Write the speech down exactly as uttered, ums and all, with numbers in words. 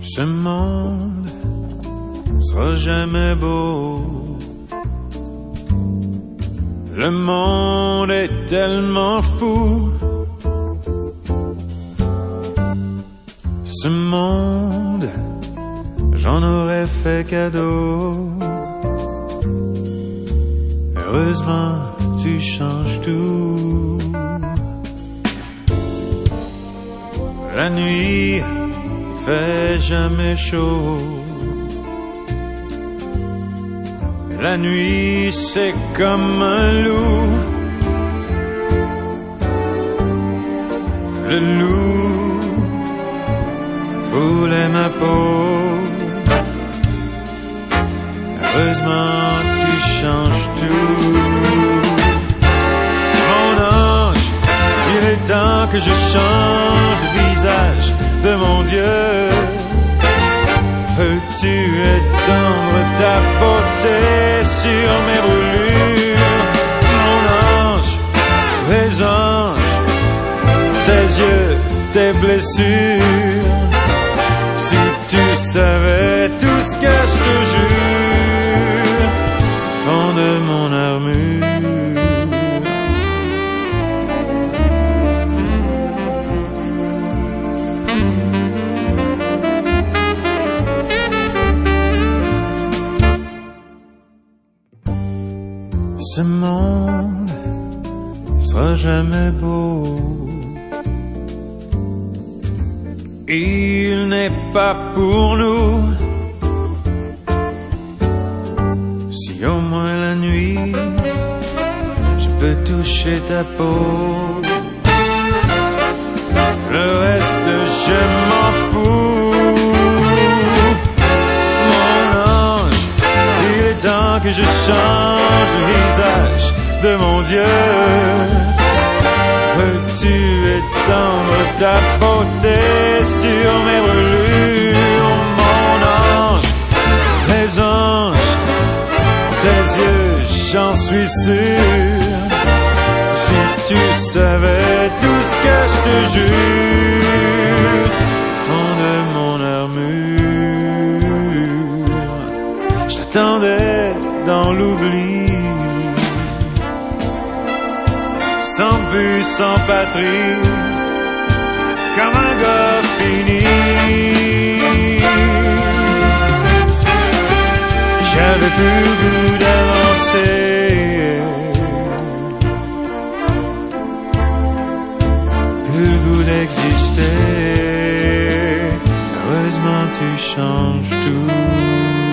Ce monde sera jamais beau. Le monde est tellement fou. Ce monde, j'en aurais fait cadeau. Heureusement, tu changes tout. La nuit fait jamais chaud. La nuit, c'est comme un loup. Le loup voulait ma peau. Heureusement, tu changes tout. Mon ange, il est temps que je change le visage de mon Dieu. Veux-tu étendre ta beauté sur mes brûlures? Mon ange, les anges, tes yeux, tes blessures. Si tu savais tout ce que je te jure, fond de mon armure. Ce monde sera jamais beau. Il n'est pas pour nous. Si au moins la nuit je peux toucher ta peau, le reste je m'en fous. Mon ange, il est temps que je change le visage de mon Dieu. Veux-tu étendre ta beauté sur mes brûlures? Mon ange, les anges, tes yeux, j'en suis sûr. Si tu savais tout ce que je te jure, fond de mon armure, je t'attendais dans l'oubli. Sans but, sans patrie, comme un gars fini. J'avais plus le goût d'avancer, plus le goût d'exister. Heureusement tu changes tout.